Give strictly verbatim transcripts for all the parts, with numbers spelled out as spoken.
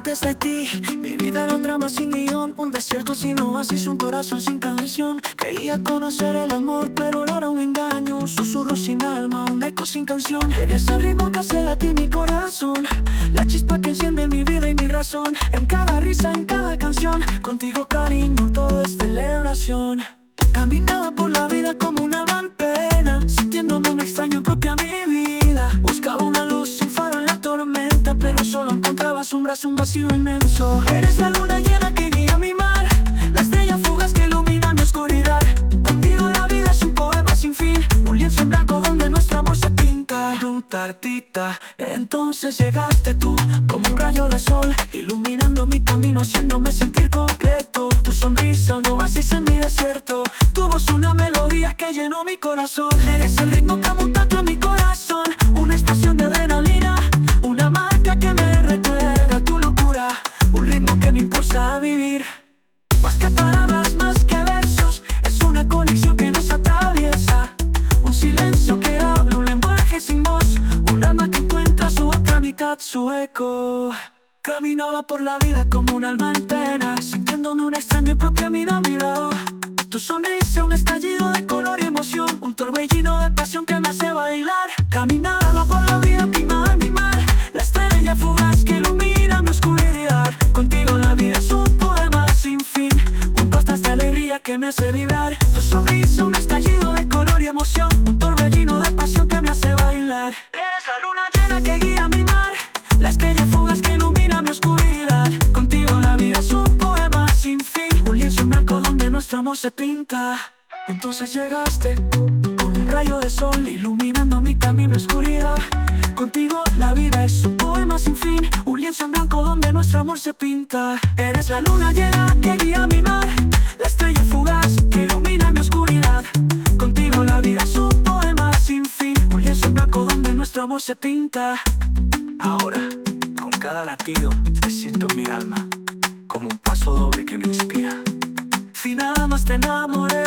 antes de ti. Mi vida era un drama sin guión, un desierto sin oasis, un corazón sin canción. Quería conocer el amor, pero no era un engaño. Un susurro sin alma, un eco sin canción. Eres el ritmo que hace latir mi corazón, la chispa que enciende mi vida y mi razón. En cada risa, en cada canción, contigo cariño, todo es celebración. Caminaba por la vida como una alma en pena, sintiéndome un extraño propio a mi vida. Buscaba una luz sin faro en la tormenta, pero solo encontraba sombras, un vacío inmenso. Eres la luna llena que guía mi mar, la estrella fugaz que ilumina mi oscuridad. Contigo la vida es un poema sin fin, un lienzo en blanco donde nuestro amor se pinta. Tartita, entonces llegaste tú, como un rayo de sol, iluminando mi camino, haciéndome sentir completo. Tu sonrisa, un oasis en mi desierto, tu voz una melodía que llenó mi corazón. Eres el ritmo que amonta mi corazón, una estación de adrenalina, una marca que me recuerda tu locura, un ritmo que me impulsa a vivir. Más que palabras, más que versos, es una conexión que nos atraviesa, un silencio que habla, un lenguaje sin voz, un alma que encuentra su otra mitad, su eco. Caminaba por la vida como un alma en pena, sintiéndome un extraño y propia vida a mi lado. Tu sonrisa, un estallido de color y emoción, un torbellino de pasión que me hace bailar. Caminaba por la vida, mi mar, mi mar, la estrella fugaz que ilumina mi oscuridad. Contigo la vida es un poema sin fin, un costas de alegría que me hace vibrar. Tu sonrisa, un estallido de color y emoción, un torbellino de pasión que me hace bailar. Eres la luna llena que guía mi mar, la estrella fugaz que ilumina mi oscuridad. Contigo la vida es un poema sin fin, un lienzo en blanco donde nuestro amor se pinta. Entonces llegaste, con un rayo de sol, iluminando mi camino oscuridad. Contigo la vida es un poema sin fin, un lienzo en blanco donde nuestro amor se pinta. Eres la luna llena que guía mi mar, la estrella fugaz que ilumina mi oscuridad. Contigo la vida es un poema sin fin, un lienzo en blanco donde nuestro amor se pinta. Ahora, con cada latido, te siento en mi alma, como un paso doble que me inspira. Si nada más te enamoré,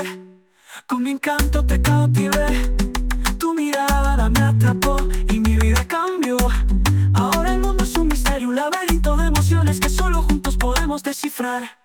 con mi encanto te cautivé. Tu mirada me atrapó y mi vida cambió. Ahora el mundo es un misterio, un laberinto de emociones que solo juntos podemos descifrar.